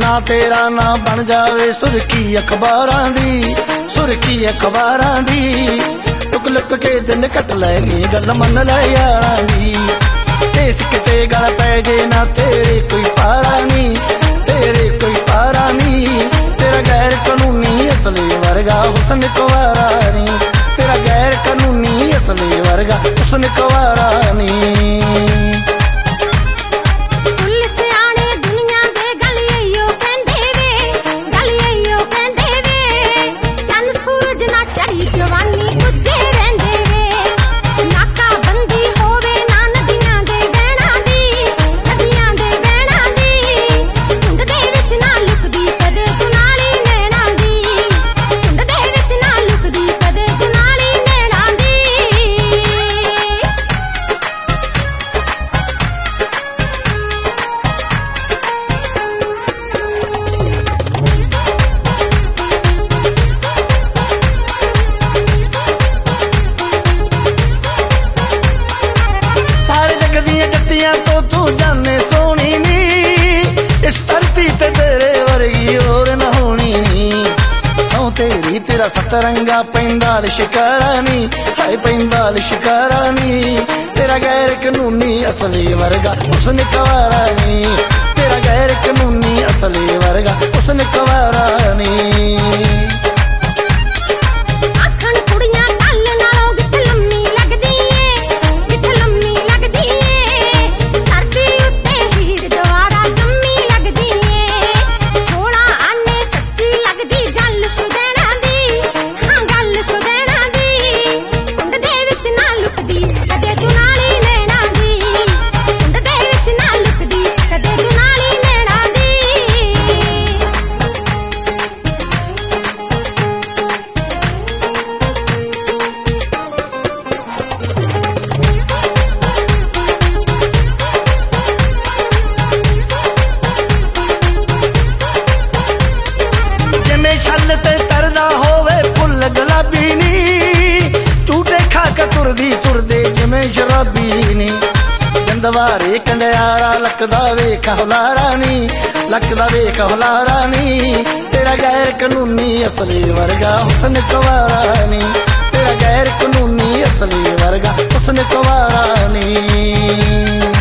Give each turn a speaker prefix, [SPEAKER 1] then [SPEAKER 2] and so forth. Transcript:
[SPEAKER 1] ना तेरा ना बन जावे सुर्खी अखबारां दी, सुर्खी अखबारां दी। लुक लुक के दिन कट लैनी गल मन लै यारां दी। इस किते गल पै जे ना तेरे कोई पारा नी, तेरे कोई पारा नी। तेरा गैर कानूनी असली वर्गा हुस्न कुंवारा नी, तेरा गैर कानूनी असली वर्गा हुस्न कुंवारा नी। तो तू जाने सोनी नी, इस धरती ते तेरे वर्गी और न होनी नी। सौ तेरी तेरा सतरंगा पैंदाल शिकारा नी, हाय पैंदाल शिकारा नी। तेरा गैर कानूनी असली वर्गा हुस्न कुंवारा नी, तेरा गैर कानूनी असली वर्गा हुस्न कुंवारा नी। छल ते तरदा होवे फुल गुलाबी नी, झूठे खा के तुरदी तुरदे जिमें शराबी नी। जंदवारे कंडियारा लकदा वेख हुलारा नी, लकदा वेख हुलारा नी। तेरा गैर कानूनी असली वर्गा हुस्न कुंवारा नी, तेरा गैर कानूनी असली वर्गा हुस्न कुंवारा नी।